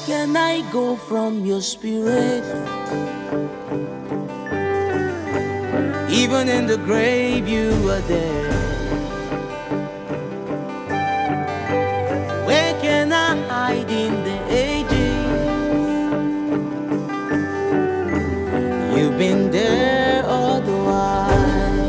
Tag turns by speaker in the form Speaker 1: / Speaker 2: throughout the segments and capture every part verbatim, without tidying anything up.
Speaker 1: can I go from your spirit? Even in the grave you are there. Where can I hide in the ages? You've been there all the while.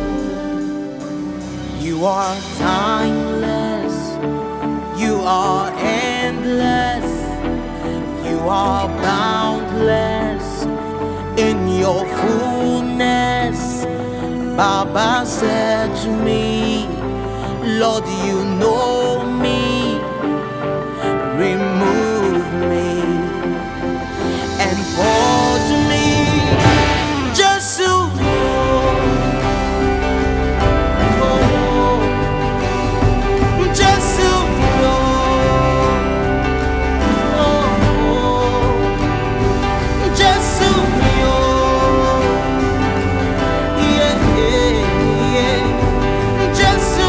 Speaker 1: You are timeless. You are endless. You are boundless in your fullness. Baba said to me, Lord, you know me. Remove me and purge me just so just so just so yeah, yeah, yeah. Just so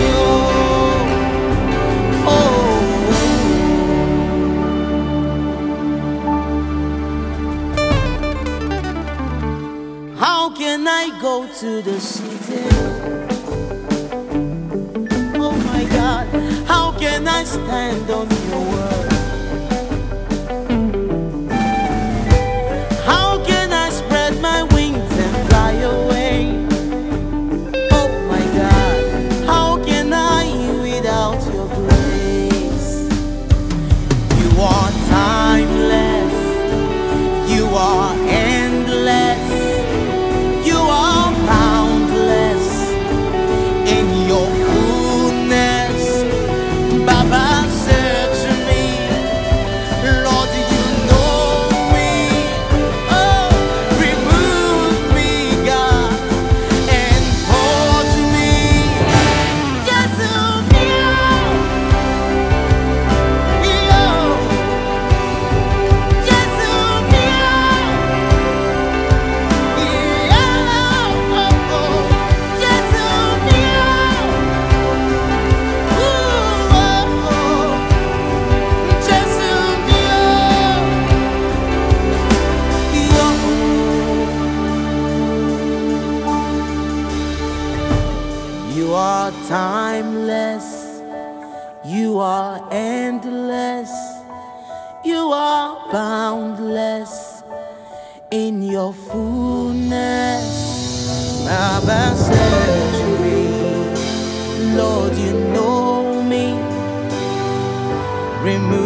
Speaker 1: how can I go to the city? Oh my God, how can I stand on your word? How can I spread my wings and fly away? Oh my God, how can I without your grace? You are timeless. You are endless. You are boundless in your fullness. Baba said to me, Lord, you know me. Oh, remove me, God, and purge me. Just so pure. Just so pure. You are timeless. You are endless. You are boundless in your fullness. Baba said to me, Lord, you know me. Remove